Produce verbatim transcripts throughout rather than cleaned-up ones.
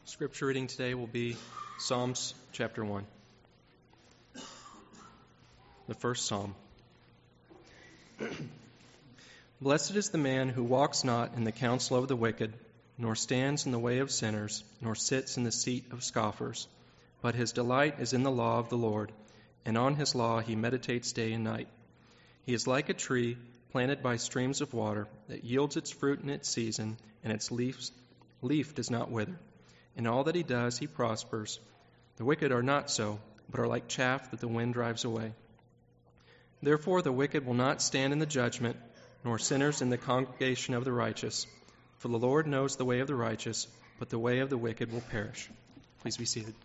Scripture reading today will be Psalms chapter one. The first Psalm. Blessed is the man who walks not in the counsel of the wicked, nor stands in the way of sinners, nor sits in the seat of scoffers. But his delight is in the law of the Lord, and on his law he meditates day and night. He is like a tree planted by streams of water that yields its fruit in its season, and its leaf, leaf does not wither. In all that he does, he prospers. The wicked are not so, but are like chaff that the wind drives away. Therefore the wicked will not stand in the judgment, nor sinners in the congregation of the righteous. For the Lord knows the way of the righteous, but the way of the wicked will perish. Please be seated.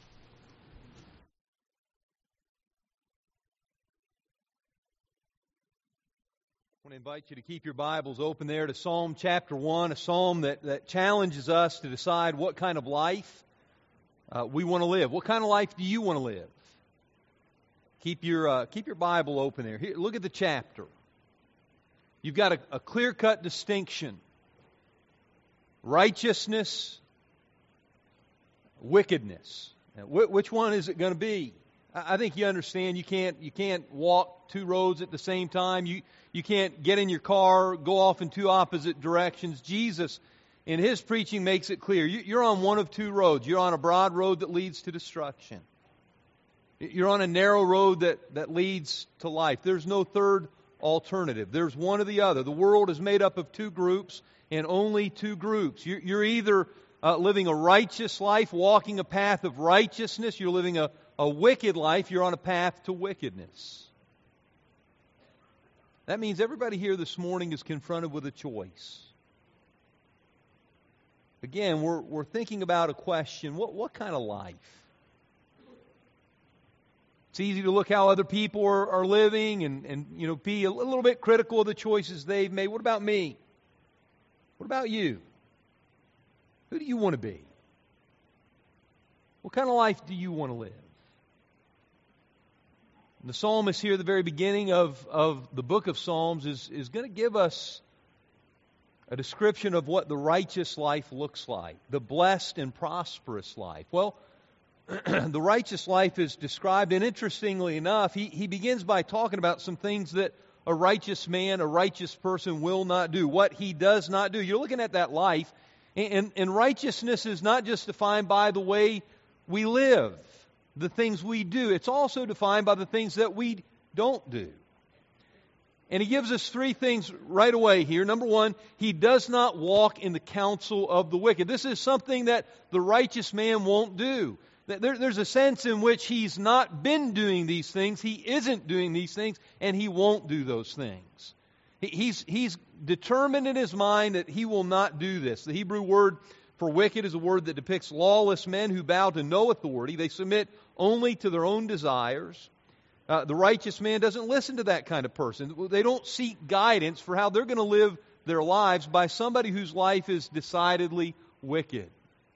I want to invite you to keep your Bibles open there to Psalm chapter one, a psalm that, that challenges us to decide what kind of life uh, we want to live. What kind of life do you want to live? Keep your uh, keep your Bible open there. Here, look at the chapter. You've got a, a clear-cut distinction. Righteousness, wickedness. Now, wh- which one is it going to be? I think you understand you can't you can't walk two roads at the same time. You you can't get in your car, go off in two opposite directions. Jesus, in His preaching, makes it clear. You, you're on one of two roads. You're on a broad road that leads to destruction. You're on a narrow road that, that leads to life. There's no third alternative. There's one or the other. The world is made up of two groups, and only two groups. You're, you're either uh, living a righteous life, walking a path of righteousness. You're living a A wicked life, you're on a path to wickedness. That means everybody here this morning is confronted with a choice. Again, we're we're thinking about a question, what what kind of life? It's easy to look how other people are, are living and, and you know be a little bit critical of the choices they've made. What about me? What about you? Who do you want to be? What kind of life do you want to live? The psalmist here at the very beginning of, of the book of Psalms is, is going to give us a description of what the righteous life looks like, the blessed and prosperous life. Well, the righteous life is described, and interestingly enough, he, he begins by talking about some things that a righteous man, a righteous person will not do, what he does not do. You're looking at that life, and, and righteousness is not just defined by the way we live, the things we do. It's also defined by the things that we don't do. And he gives us three things right away here. Number one, he does not walk in the counsel of the wicked. This is something that the righteous man won't do. There, there's a sense in which he's not been doing these things, he isn't doing these things, and he won't do those things. He, he's, he's determined in his mind that he will not do this. The Hebrew word for wicked is a word that depicts lawless men who bow to no authority. They submit only to their own desires. Uh, the righteous man doesn't listen to that kind of person. They don't seek guidance for how they're going to live their lives by somebody whose life is decidedly wicked.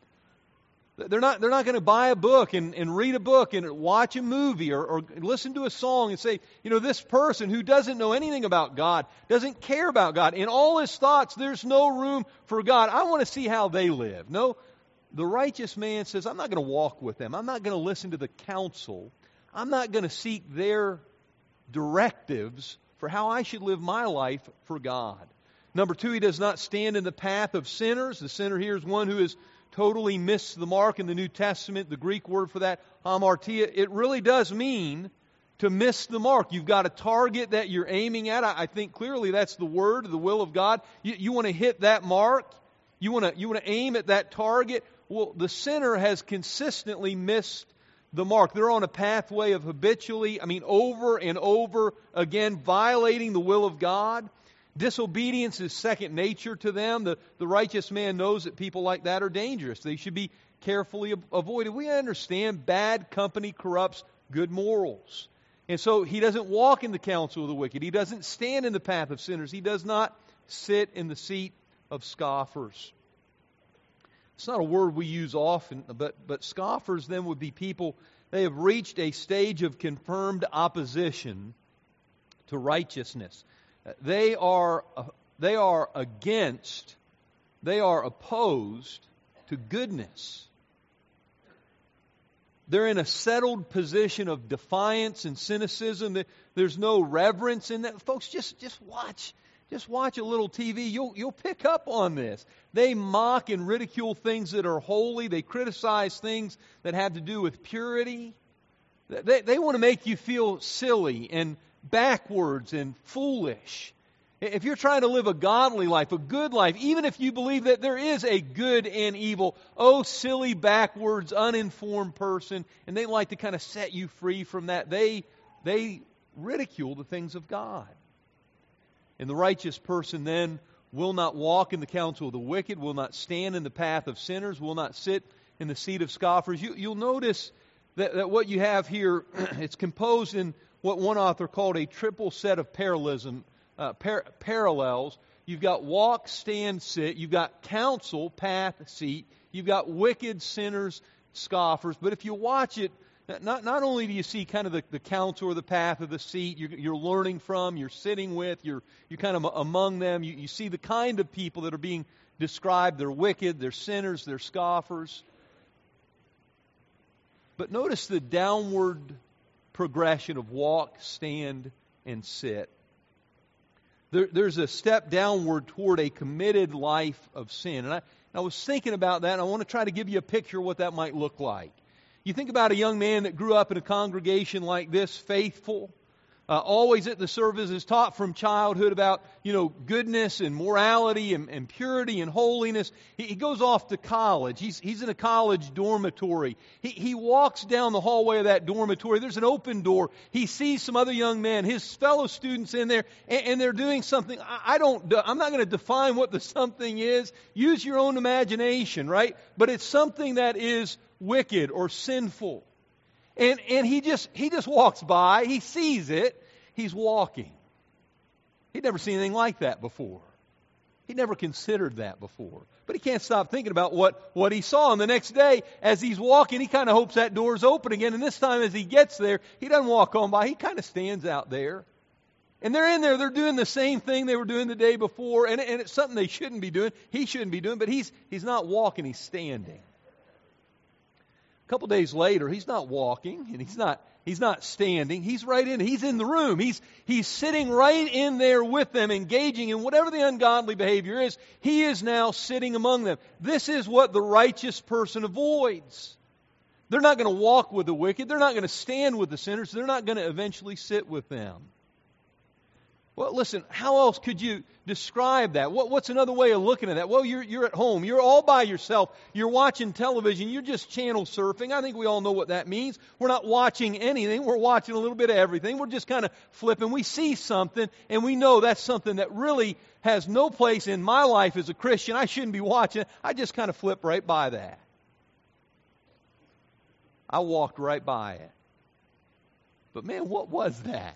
They're not, they're not going to buy a book and, and read a book and watch a movie or, or listen to a song and say, you know, this person who doesn't know anything about God, doesn't care about God. In all his thoughts, there's no room for God. I want to see how they live. No, the righteous man says, I'm not going to walk with them. I'm not going to listen to the counsel. I'm not going to seek their directives for how I should live my life for God. Number two, he does not stand in the path of sinners. The sinner here is one who is totally missed the mark. In the New Testament, the Greek word for that, hamartia, it really does mean to miss the mark. You've got a target that you're aiming at. I, I think clearly that's the word, the will of God. You, you want to hit that mark. You want to you want to aim at that target. Well, the sinner has consistently missed the mark. They're on a pathway of habitually, I mean, over and over again, violating the will of God. Disobedience is second nature to them. The, the righteous man knows that people like that are dangerous. They should be carefully avoided. We understand bad company corrupts good morals. And so he doesn't walk in the counsel of the wicked. He doesn't stand in the path of sinners. He does not sit in the seat of scoffers. It's not a word we use often, but, but scoffers then would be people, they have reached a stage of confirmed opposition to righteousness. They are they are against, they are opposed to goodness. They're in a settled position of defiance and cynicism. There's no reverence in that. Folks, just, just watch. Just watch a little T V. You'll, you'll pick up on this. They mock and ridicule things that are holy. They criticize things that have to do with purity. They, they want to make you feel silly and backwards and foolish. If you're trying to live a godly life, a good life, even if you believe that there is a good and evil, oh, silly, backwards, uninformed person, and they like to kind of set you free from that, they, they ridicule the things of God. And the righteous person then will not walk in the counsel of the wicked, will not stand in the path of sinners, will not sit in the seat of scoffers. You, you'll notice that, that what you have here, it's composed in what one author called a triple set of parallelism. Uh, par- parallels. You've got walk, stand, sit. You've got counsel, path, seat. You've got wicked, sinners, scoffers. But if you watch it, not, not only do you see kind of the, the counsel or the path or the seat you're, you're learning from, you're sitting with, you're, you're kind of among them. You, you see the kind of people that are being described. They're wicked, they're sinners, they're scoffers. But notice the downward progression of walk, stand, and sit. There, there's a step downward toward a committed life of sin. And I, I was thinking about that, and I want to try to give you a picture of what that might look like. You think about a young man that grew up in a congregation like this, faithful, uh, always at the services, taught from childhood about, you know, goodness and morality and, and purity and holiness. He, he goes off to college. He's, he's in a college dormitory. He, he walks down the hallway of that dormitory. There's an open door. He sees some other young men, his fellow students in there, and, and they're doing something. I, I don't, I'm not going to define what the something is. Use your own imagination, right? But it's something that is wicked or sinful. And and he just he just walks by, he sees it, he's walking. He'd never seen anything like that before. He'd never considered that before. But he can't stop thinking about what, what he saw. And the next day, as he's walking, he kind of hopes that door's open again. And this time as he gets there, he doesn't walk on by, he kind of stands out there. And they're in there, they're doing the same thing they were doing the day before, and, and it's something they shouldn't be doing. He shouldn't be doing, but he's he's not walking, he's standing. A couple days later, he's not walking and he's not he's not standing. He's right in. He's in the room. He's he's sitting right in there with them, engaging in whatever the ungodly behavior is. He is now sitting among them. This is what the righteous person avoids. They're not going to walk with the wicked. They're not going to stand with the sinners. They're not going to eventually sit with them. Well, listen, how else could you describe that? What, what's another way of looking at that? Well, you're, you're at home. You're all by yourself. You're watching television. You're just channel surfing. I think we all know what that means. We're not watching anything. We're watching a little bit of everything. We're just kind of flipping. We see something, and we know that's something that really has no place in my life as a Christian. I shouldn't be watching it. I just kind of flip right by that. I walked right by it. But man, what was that?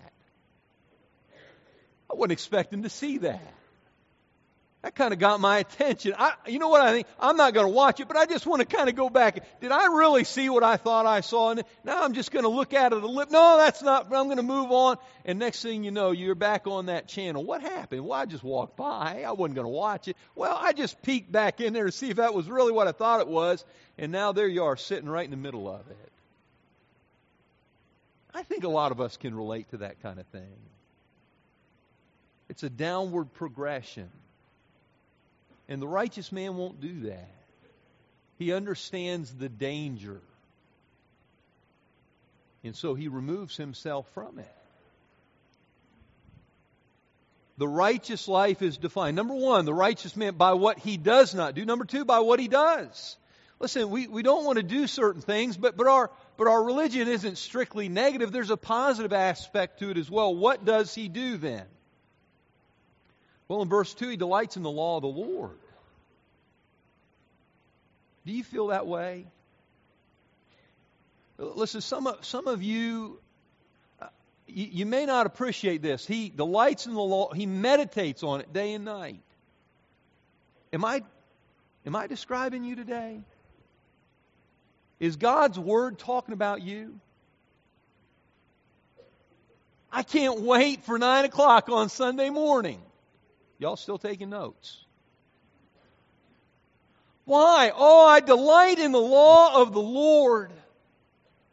I wasn't expecting to see that. That kind of got my attention. I, you know what I think? I'm not going to watch it, but I just want to kind of go back. Did I really see what I thought I saw? And now I'm just going to look at it a little. No, that's not. I'm going to move on. And next thing you know, you're back on that channel. What happened? Well, I just walked by. I wasn't going to watch it. Well, I just peeked back in there to see if that was really what I thought it was. And now there you are, sitting right in the middle of it. I think a lot of us can relate to that kind of thing. It's a downward progression. And the righteous man won't do that. He understands the danger. And so he removes himself from it. The righteous life is defined. Number one, the righteous man by what he does not do. Number two, by what he does. Listen, we, we don't want to do certain things, but, but our but our religion isn't strictly negative. There's a positive aspect to it as well. What does he do then? Well, in verse two, he delights in the law of the Lord. Do you feel that way? Listen, some of, some of you, uh, you, you may not appreciate this. He delights in the law. He meditates on it day and night. Am I, am I describing you today? Is God's Word talking about you? I can't wait for nine o'clock on Sunday morning. Y'all still taking notes? Why? Oh, I delight in the law of the Lord.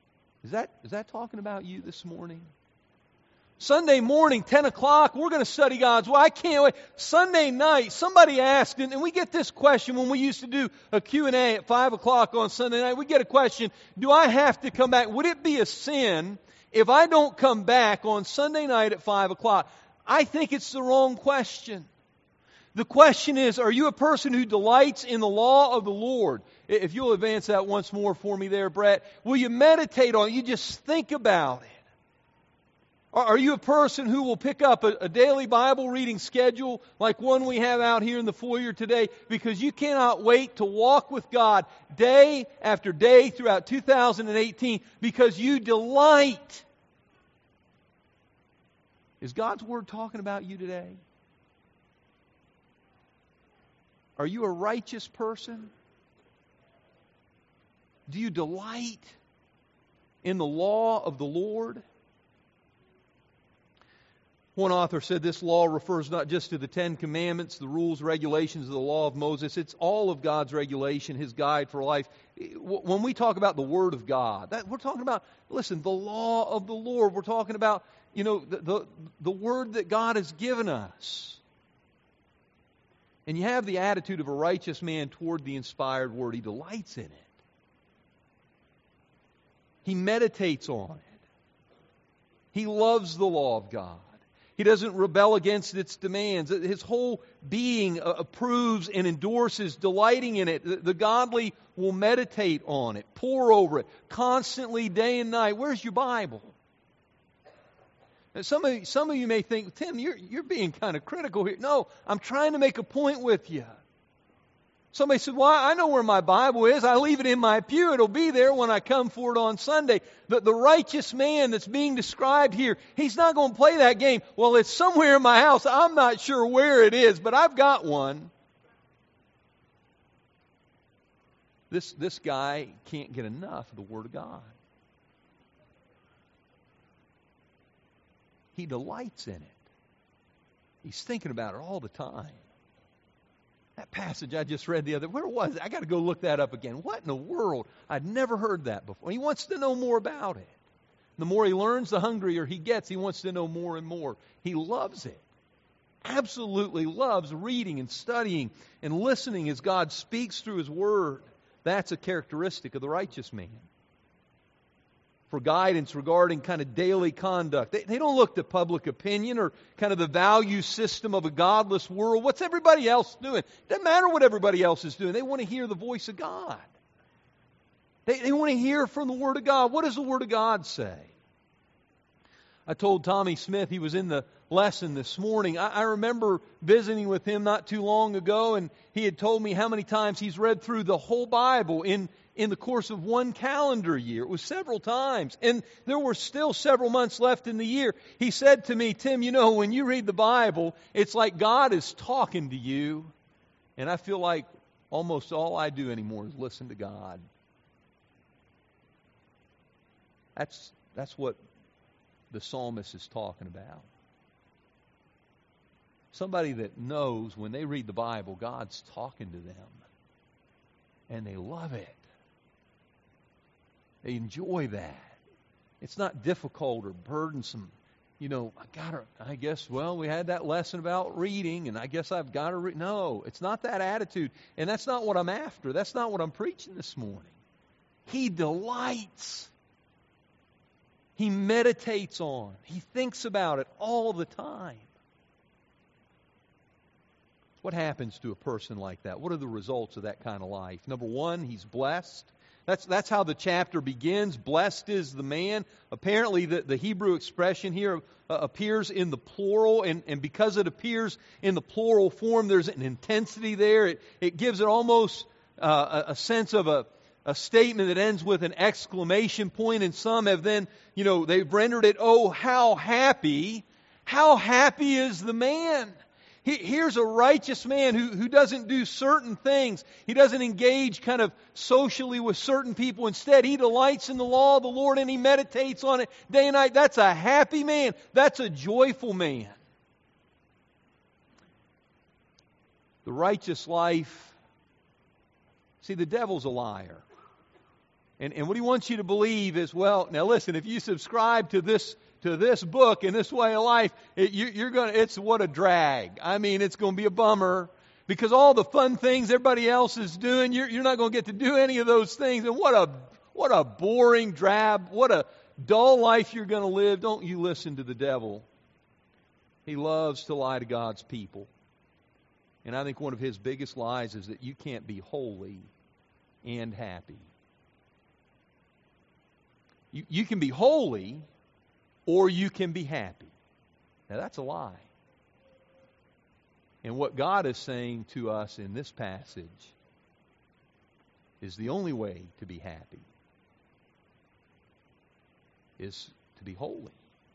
Is that, is that talking about you this morning? Sunday morning, ten o'clock, we're going to study God's Word. I can't wait. Sunday night, somebody asked, and we get this question when we used to do a Q and A at five o'clock on Sunday night. We get a question, do I have to come back? Would it be a sin if I don't come back on Sunday night at five o'clock? I think it's the wrong question. The question is, are you a person who delights in the law of the Lord? If you'll advance that once more for me there, Brett. Will you meditate on it? You just think about it. Are you a person who will pick up a, a daily Bible reading schedule like one we have out here in the foyer today because you cannot wait to walk with God day after day throughout two thousand eighteen because you delight? Is God's Word talking about you today? Are you a righteous person? Do you delight in the law of the Lord? One author said this law refers not just to the Ten Commandments, the rules, regulations of the law of Moses. It's all of God's regulation, His guide for life. When we talk about the Word of God, that, we're talking about, listen, the law of the Lord. We're talking about, you know, the, the, the Word that God has given us. And you have the attitude of a righteous man toward the inspired Word. He delights in it. He meditates on it. He loves the law of God. He doesn't rebel against its demands. His whole being approves and endorses, delighting in it. The godly will meditate on it, pore over it, constantly, day and night. Where's your Bible? Some of you, some of you may think, Tim, you're, you're being kind of critical here. No, I'm trying to make a point with you. Somebody said, well, I know where my Bible is. I leave it in my pew. It'll be there when I come for it on Sunday. The, the righteous man that's being described here, he's not going to play that game. Well, it's somewhere in my house. I'm not sure where it is, but I've got one. This, this guy can't get enough of the Word of God. He delights in it. He's thinking about it all the time. That passage I just read the other, where was it? I got to go look that up again. What in the world? I'd never heard that before. He wants to know more about it. The more he learns, the hungrier he gets. He wants to know more and more. He loves it. Absolutely loves reading and studying and listening as God speaks through His Word. That's a characteristic of the righteous man. For guidance regarding kind of daily conduct. They, they don't look to public opinion or kind of the value system of a godless world. What's everybody else doing? It doesn't matter what everybody else is doing. They want to hear the voice of God. They, they want to hear from the Word of God. What does the Word of God say? I told Tommy Smith, he was in the lesson this morning. I, I remember visiting with him not too long ago, and he had told me how many times he's read through the whole Bible in in the course of one calendar year. It was several times. And there were still several months left in the year. He said to me, Tim, you know, when you read the Bible, it's like God is talking to you. And I feel like almost all I do anymore is listen to God. That's, that's what the psalmist is talking about. Somebody that knows when they read the Bible, God's talking to them. And they love it. They enjoy that. It's not difficult or burdensome. You know, I gotta, I guess, well, we had that lesson about reading, and I guess I've got to read. No, it's not that attitude. And that's not what I'm after. That's not what I'm preaching this morning. He delights. He meditates on. He thinks about it all the time. What happens to a person like that? What are the results of that kind of life? Number one, he's blessed. That's that's how the chapter begins. Blessed is the man. Apparently, the, the Hebrew expression here uh, appears in the plural, and, and because it appears in the plural form, there's an intensity there. It, it gives it almost uh, a, a sense of a, a statement that ends with an exclamation point, and some have then, you know, they've rendered it, oh, how happy. How happy is the man? Here's a righteous man who, who doesn't do certain things. He doesn't engage kind of socially with certain people. Instead, he delights in the law of the Lord and he meditates on it day and night. That's a happy man. That's a joyful man. The righteous life. See, the devil's a liar. And, and what he wants you to believe is, well, now listen, if you subscribe to this to this book and this way of life, it, you, you're gonna. It's what a drag. I mean, it's going to be a bummer because all the fun things everybody else is doing, you're, you're not going to get to do any of those things. And what a what a boring, drab, what a dull life you're going to live. Don't you listen to the devil. He loves to lie to God's people. And I think one of his biggest lies is that you can't be holy and happy. You, you can be holy or you can be happy. Now that's a lie. And what God is saying to us in this passage is the only way to be happy is to be holy.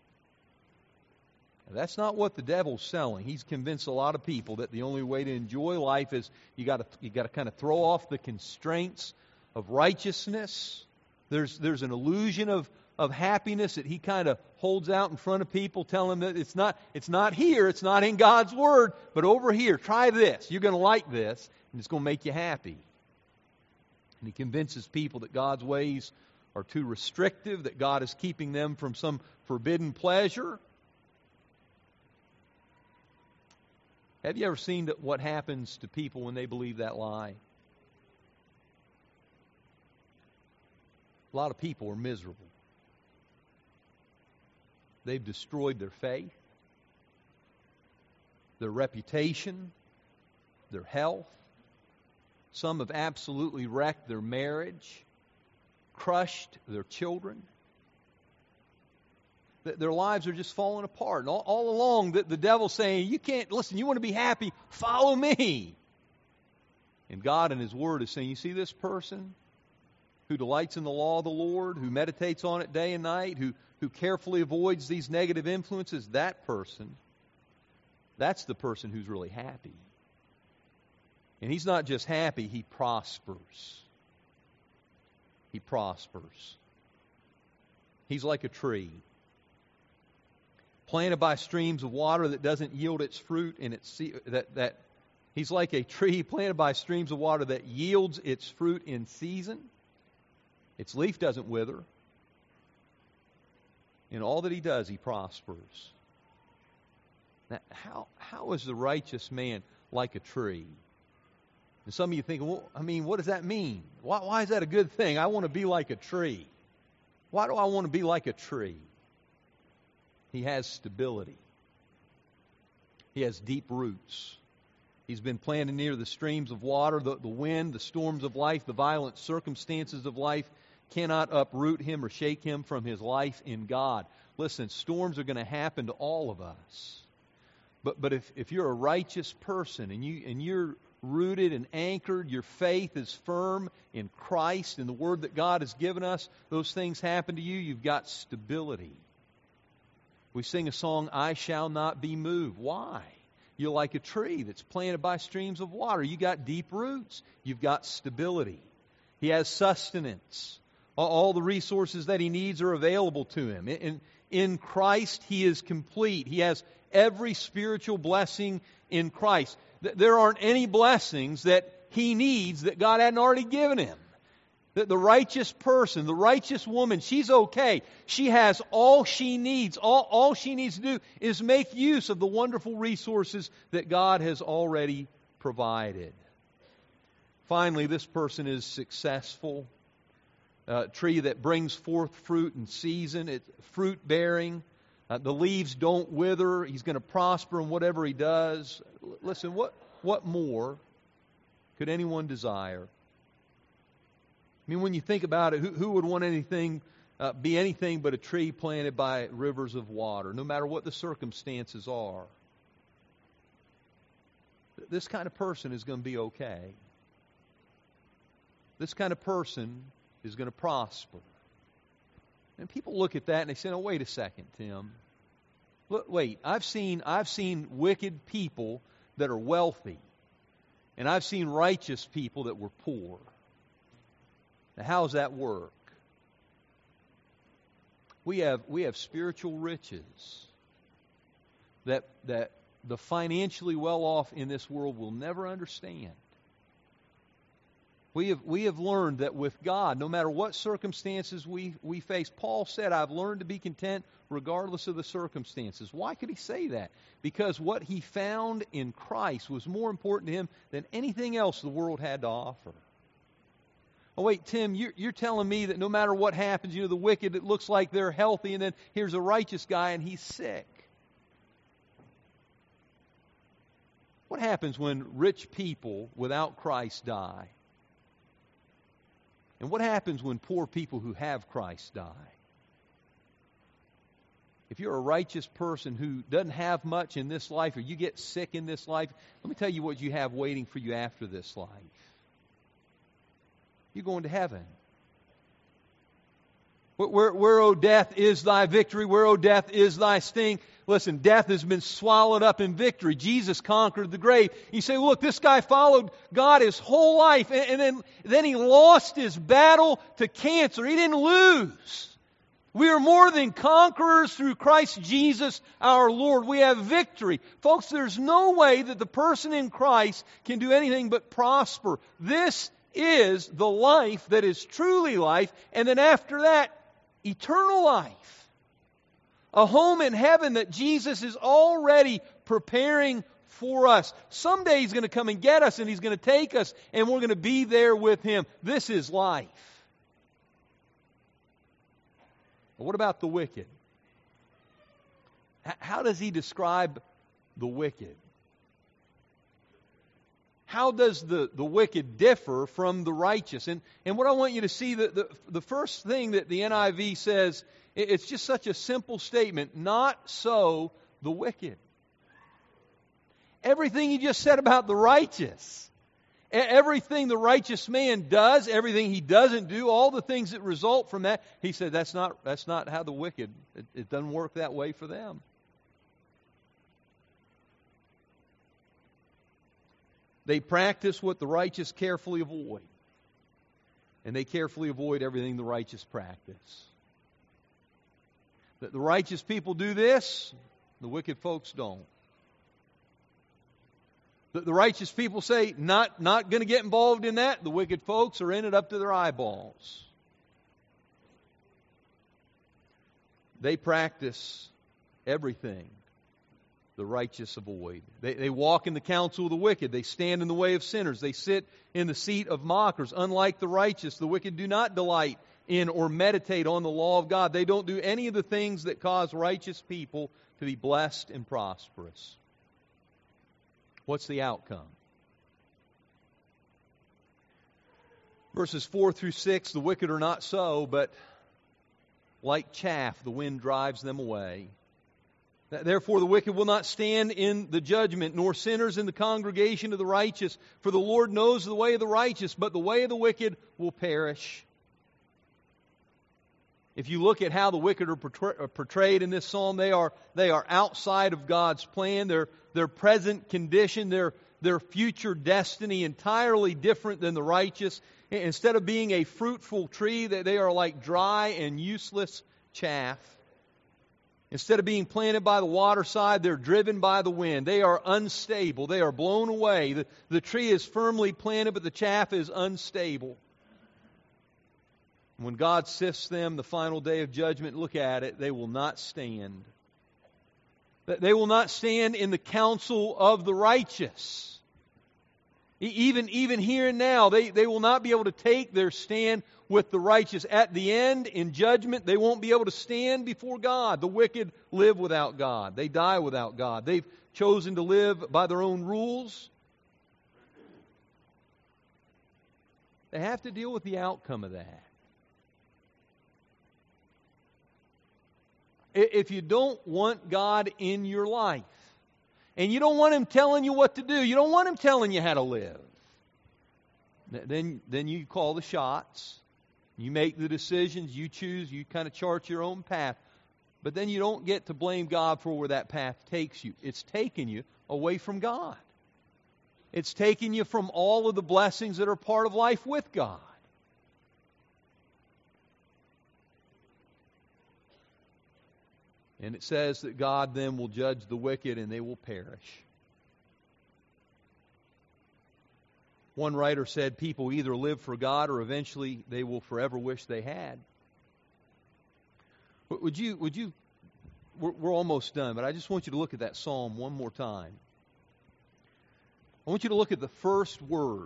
Now, that's not what the devil's selling. He's convinced a lot of people that the only way to enjoy life is you got to you got to kind of throw off the constraints of righteousness. There's there's an illusion of, of happiness that he kind of holds out in front of people, telling them that it's not it's not here, it's not in God's Word, but over here, try this. You're going to like this, and it's going to make you happy. And he convinces people that God's ways are too restrictive, that God is keeping them from some forbidden pleasure. Have you ever seen what happens to people when they believe that lie? A lot of people are miserable. They've destroyed their faith, their reputation, their health. Some have absolutely wrecked their marriage, crushed their children. Their lives are just falling apart. And all, all along, the, the devil's saying, you can't, listen, you want to be happy, follow me. And God in His Word is saying, you see this person who delights in the law of the Lord, who meditates on it day and night, who, who carefully avoids these negative influences, that person, that's the person who's really happy. And he's not just happy, he prospers. He prospers. He's like a tree planted by streams of water that doesn't yield its fruit in its se- that that he's like a tree planted by streams of water that yields its fruit in season. Its leaf doesn't wither. In all that he does, he prospers. Now, how how is the righteous man like a tree? And some of you think, well, I mean, what does that mean? Why, why is that a good thing? I want to be like a tree. Why do I want to be like a tree? He has stability. He has deep roots. He's been planted near the streams of water, the, the wind, the storms of life, the violent circumstances of life cannot uproot him or shake him from his life in God. Listen, storms are going to happen to all of us. But but if, if you're a righteous person and you and you're rooted and anchored, your faith is firm in Christ and the Word that God has given us, those things happen to you, you've got stability. We sing a song, I shall not be moved. Why? You're like a tree that's planted by streams of water. You got deep roots. You've got stability. He has sustenance. All the resources that he needs are available to him. In, in Christ, he is complete. He has every spiritual blessing in Christ. There aren't any blessings that he needs that God hadn't already given him. The, the righteous person, the righteous woman, she's okay. She has all she needs. All, all she needs to do is make use of the wonderful resources that God has already provided. Finally, this person is successful. A tree that brings forth fruit in season. It's fruit bearing. Uh, the leaves don't wither. He's going to prosper in whatever he does. L- listen, what, what more could anyone desire? I mean, when you think about it, who, who would want anything, uh, be anything but a tree planted by rivers of water, no matter what the circumstances are? This kind of person is going to be okay. This kind of person is going to prosper. And people look at that and they say, "Oh, wait a second, Tim. Look, wait, I've seen I've seen wicked people that are wealthy, and I've seen righteous people that were poor. Now, how does that work? We have we have spiritual riches that that the financially well-off in this world will never understand. We have, we have learned that with God, no matter what circumstances we, we face, Paul said, I've learned to be content regardless of the circumstances. Why could he say that? Because what he found in Christ was more important to him than anything else the world had to offer. Oh, wait, Tim, you're, you're telling me that no matter what happens, you know, the wicked, it looks like they're healthy, and then here's a righteous guy and he's sick. What happens when rich people without Christ die? And what happens when poor people who have Christ die? If you're a righteous person who doesn't have much in this life, or you get sick in this life, let me tell you what you have waiting for you after this life. You're going to heaven. Where, where, where, O death, is thy victory? Where, O death, is thy sting? Listen, death has been swallowed up in victory. Jesus conquered the grave. You say, look, this guy followed God his whole life, and, and then, then he lost his battle to cancer. He didn't lose. We are more than conquerors through Christ Jesus our Lord. We have victory. Folks, there's no way that the person in Christ can do anything but prosper. This is the life that is truly life, and then after that, eternal life. A home in heaven that Jesus is already preparing for us. Someday He's going to come and get us, and He's going to take us, and we're going to be there with Him. This is life. But what about the wicked? How does He describe the wicked? How does the, the wicked differ from the righteous? And, and what I want you to see, the, the, the first thing that the N I V says, it's just such a simple statement. Not so the wicked. Everything He just said about the righteous, everything the righteous man does, everything he doesn't do, all the things that result from that, He said that's not, that's not how the wicked, it, it doesn't work that way for them. They practice what the righteous carefully avoid. And they carefully avoid everything the righteous practice. The, the righteous people do this, the wicked folks don't. The, the righteous people say, not, not going to get involved in that. The wicked folks are in it up to their eyeballs. They practice everything the righteous avoid. They, they walk in the counsel of the wicked. They stand in the way of sinners. They sit in the seat of mockers. Unlike the righteous, the wicked do not delight in or meditate on the law of God. They don't do any of the things that cause righteous people to be blessed and prosperous. What's the outcome? Verses four through six, the wicked are not so, but like chaff, the wind drives them away. Therefore the wicked will not stand in the judgment, nor sinners in the congregation of the righteous. For the Lord knows the way of the righteous, but the way of the wicked will perish. If you look at how the wicked are portrayed in this psalm, they are, they are outside of God's plan. Their, their present condition, their, their future destiny entirely different than the righteous. Instead of being a fruitful tree, they are like dry and useless chaff. Instead of being planted by the waterside, they're driven by the wind. They are unstable. They are blown away. The, the tree is firmly planted, but the chaff is unstable. When God sifts them the final day of judgment, look at it, they will not stand. They will not stand in the counsel of the righteous. Even, even here and now, they, they will not be able to take their stand with the righteous. At the end, in judgment, they won't be able to stand before God. The wicked live without God. They die without God. They've chosen to live by their own rules. They have to deal with the outcome of that. If you don't want God in your life, and you don't want Him telling you what to do, you don't want Him telling you how to live, then, then you call the shots. You make the decisions, you choose, you kind of chart your own path. But then you don't get to blame God for where that path takes you. It's taken you away from God. It's taken you from all of the blessings that are part of life with God. And it says that God then will judge the wicked and they will perish. One writer said people either live for God or eventually they will forever wish they had. Would you, would you, we're, we're almost done, but I just want you to look at that psalm one more time. I want you to look at the first word.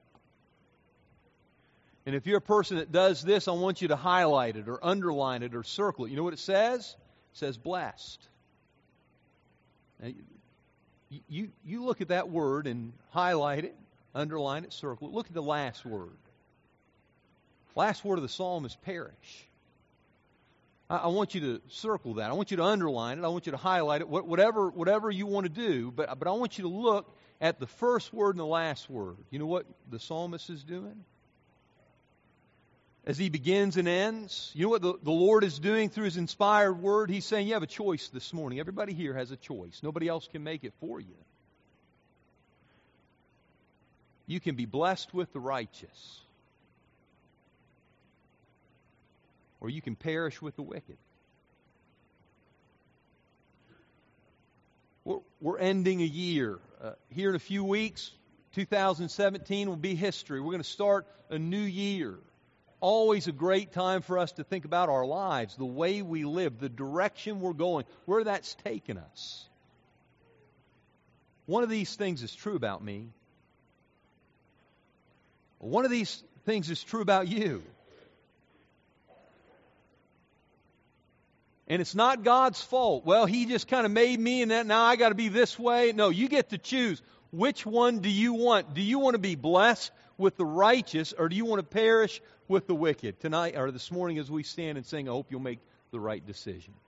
And if you're a person that does this, I want you to highlight it or underline it or circle it. You know what it says? It says blessed. Now, you, you, you look at that word and highlight it, underline it, circle it. Look at the last word. Last word of the psalm is perish. I, I want you to circle that. I want you to underline it. I want you to highlight it. Wh- whatever, whatever you want to do, but, but I want you to look at the first word and the last word. You know what the psalmist is doing? As he begins and ends, you know what the, the Lord is doing through His inspired word? He's saying you have a choice this morning. Everybody here has a choice. Nobody else can make it for you. You can be blessed with the righteous, or you can perish with the wicked. We're, we're ending a year. Uh, here in a few weeks, two thousand seventeen will be history. We're going to start a new year. Always a great time for us to think about our lives, the way we live, the direction we're going, where that's taken us. One of these things is true about me. One of these things is true about you. And it's not God's fault. Well, He just kind of made me and that now I got to be this way. No, you get to choose. Which one do you want? Do you want to be blessed with the righteous, or do you want to perish with the wicked? Tonight or this morning as we stand and sing, I hope you'll make the right decision.